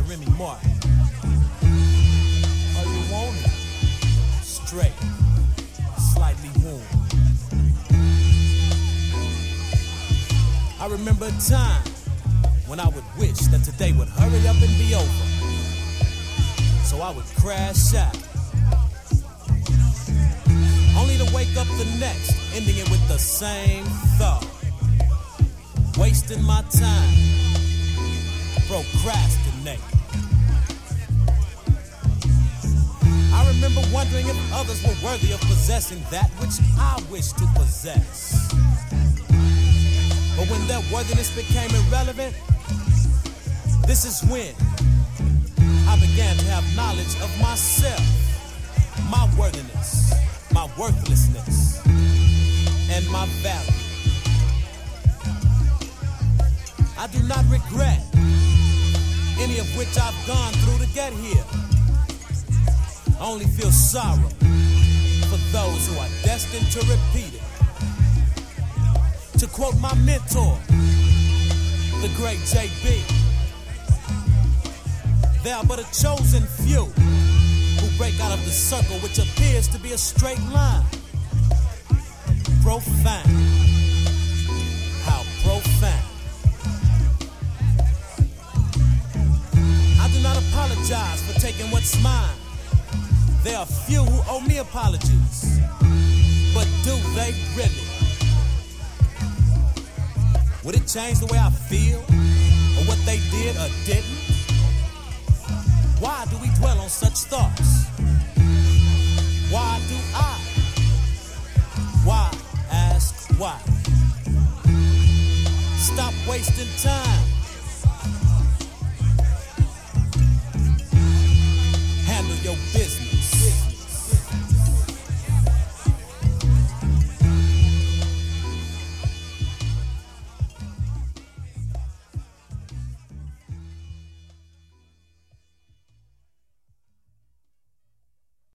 Remy Martin. Oh, you want it? Straight, slightly warm. I remember a time when I would wish that today would hurry up and be over, so I would crash out, only to wake up the next, ending it with the same thought, wasting my time, procrastinating. I remember wondering if others were worthy of possessing that which I wish to possess. But when that worthiness became irrelevant, this is when I began to have knowledge of myself, my worthiness, my worthlessness, and my value. I do not regret any of which I've gone through to get here. I only feel sorrow for those who are destined to repeat it. To quote my mentor, the great J.B., there are but a chosen few who break out of the circle which appears to be a straight line. Profound. How profound. I do not apologize for taking what's mine. There are few who owe me apologies, but do they really? Would it change the way I feel, or what they did or didn't? Why do we dwell on such thoughts? Why do I? Why? Ask why. Stop wasting time.